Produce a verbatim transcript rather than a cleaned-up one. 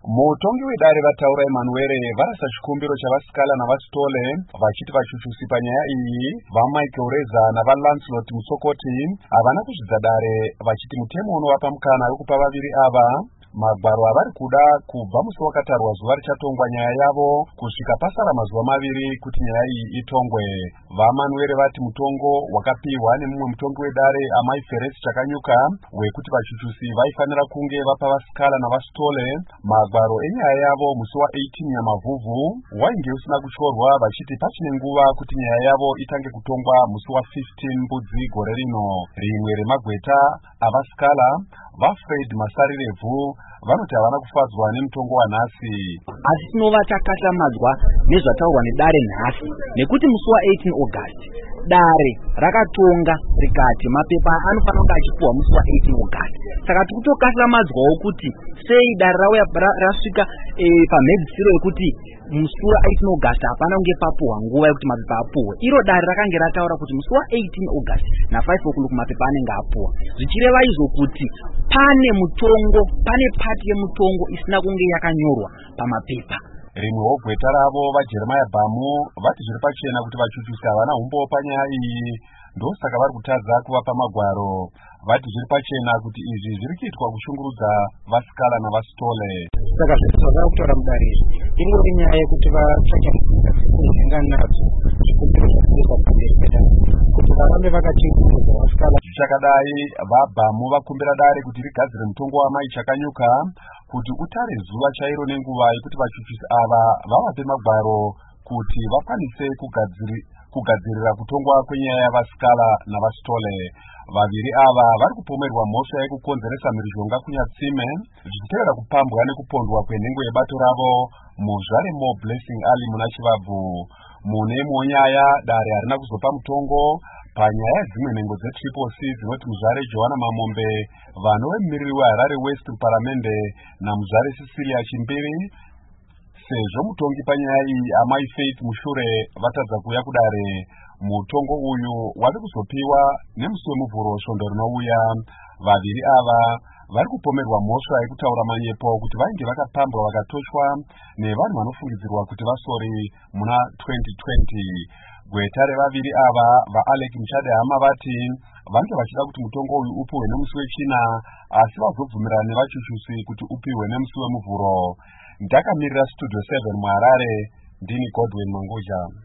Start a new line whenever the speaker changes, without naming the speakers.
Mutongi wedare vataura Emmanuel varasa chikumbiro chavasikala navasitole vachiti vachuchusi panyaya iyi vaMichael Reza navaLancelot Musokoti havana kuzvidza dare vachiti mutemo unovapa mukana wekupa vaviri ava magwaro avari kuda kubva musi wakatarwa zuva richatongwa nyaya yavo kusvika pasara mazuva maviri kuti nyaya iyi itongwe. VaManuel vati mutongo wakapiwa nemumwe mutongi wedare Amai Feresi Chakanyuka wekuti vachuchusi vaifanira kunge vapa vasikala navasitole magwaro enyaya yavo musi wa-eighteen Nyamavhuvhu wainge usina kushorwa vachiti pachine nguva kuti nyaya yavo itange kutongwa musi wa-fifteen Mbudzi gore rino. Rimwe remagweta avasikala vaFred Masarirevu vanoti havana kufadzwa nemutongo wanhasi.
Asi tinova takashamadzwa nezvataurwa nedare nhasi nekuti musi wa-eighteen August dare rakatonga rikati mapepa anofanira kunge achipuhwa musi wa-eighteen August. Saka tikutokashamadzwawo kuti sei dare rauya rasvika e, pamhedzisiro yekuti musi wa-eighteen August hapana kunge papuhwa nguva yekuti mapepa apuhwe. Iro dare rakange rataura kuti musi wa-eighteen August na-five o'clock mapepa anenge apuhwa, zvichireva izvo kuti pane mutongo, pane pati yemutongo isina kunge yakanyorwa pamapepa.
Rimwewo gweta ravo vaJeremiah Bhamu vati zviri pachena kuti vachuchusi havana umbo panyaya iyi, ndosaka vari kutadza kuvapa magwaro. Vati zviri pachena kuti izvi zviri kuitwa kushungurudza vasikala navasitole.
Saka zvinoda kutaura mudare ingori nyaya yekuti vatsvake kuzinga nadzo zvikumbiro zvakaiswa pamberi pedare kuti varambe vakachengetedza vasikala.
Zvichakadai vaBhamu vakumbira dare kuti rigadzire mutongo waMai Chakanyuka kuti utare zuva chairo nenguva yekuti vachuchusi ava vavape magwaro kuti vakwanise kugadziri, kugadzirira kutongwa kwenyaya yavasikala navasitole. Vaviri ava vari kupomerwa mhosva yekukonzeresa mhirizhonga kunyatsime zvichitevera kupambwa nekupondwa kwenhengo yebato ravo muzvare Mo Blessing Ali muna Chivabvu. Mune imwe nyaya dare harina kuzopa mutongo panyaya dzimwe nhengo dzeTriple C dzinoti muzvare Johanna Mamombe, vanove mumiriri weHarare West muparamende namuzvare Cecilia Chimbiri. Sezvo mutongi panyaya iyi Amai Faith Mushure vatadza kuuya kudare, mutongo uyu wari kuzopiwa nemusi wemuvhuro svondo rinouya. Vaviri ava vari kupomerwa mhosva yekutaura manyepo kuti vainge vakapambwa vakatoshwa nevanhu vanofungidzirwa kuti vasori muna twenty twenty. Gweta revaviri ava vaAlec Muchadehama vati vange vachida kuti mutongo uyu upiwe nemusi wechina, asi vazobvumirana nevachuchusi kuti upiwe nemusi wemuvhuro. Ndakamirira Studio seven muHarare, ndini Godwin Mangoja.